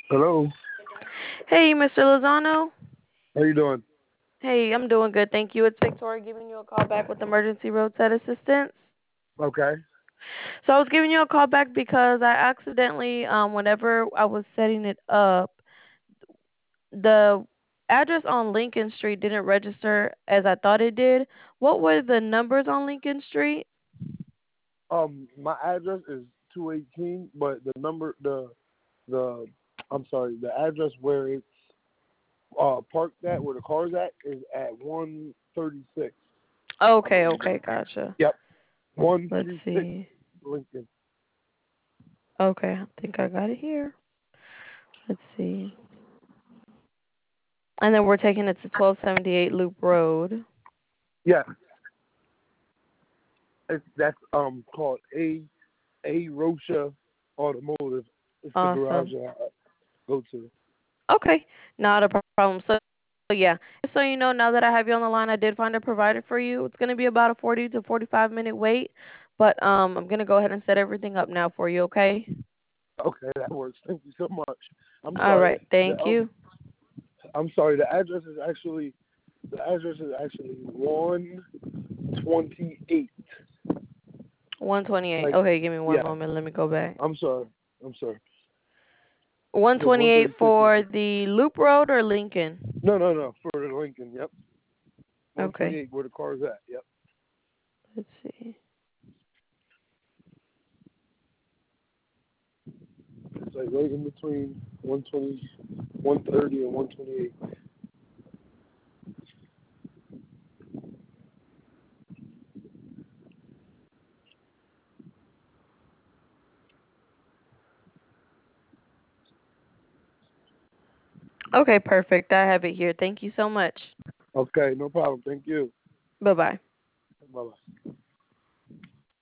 Hello. Hey, Mr. Lozano. How you doing? Hey, I'm doing good, thank you. It's Victoria giving you a call back with emergency roadside assistance. Okay. So I was giving you a call back because I accidentally, whenever I was setting it up, the address on Lincoln Street didn't register as I thought it did. What were the numbers on Lincoln Street? My address is 218, but the I'm sorry, the address where it's parked at, where the car's at, is at 136. I Okay, believe. okay, gotcha. Yep. Let's 136 see. Lincoln. Okay, I think I got it here. Let's see. And then we're taking it to 1278 Loop Road. Yeah. That's called A Rocha Automotive. It's the garage Awesome. that I go to. Okay, not a problem. So yeah, just so you know, now that I have you on the line, I did find a provider for you. It's gonna be about a 40 to 45 minute wait, but I'm gonna go ahead and set everything up now for you. Okay. Okay, that works. Thank you so much. I'm All sorry. right. The Thank you. I'm sorry. The address is actually 128. 128. Like, Okay, give me one yeah. moment. Let me go back. I'm sorry. I'm sorry. Yeah, 128 136 is for the Loop Road or Lincoln? no for the Lincoln. Yep. Okay. 128 where the car's at. Yep. Let's see. It's like right in between 120, 130, and 128. Okay, perfect. I have it here. Thank you so much. Okay, no problem. Thank you. Bye bye. Bye bye.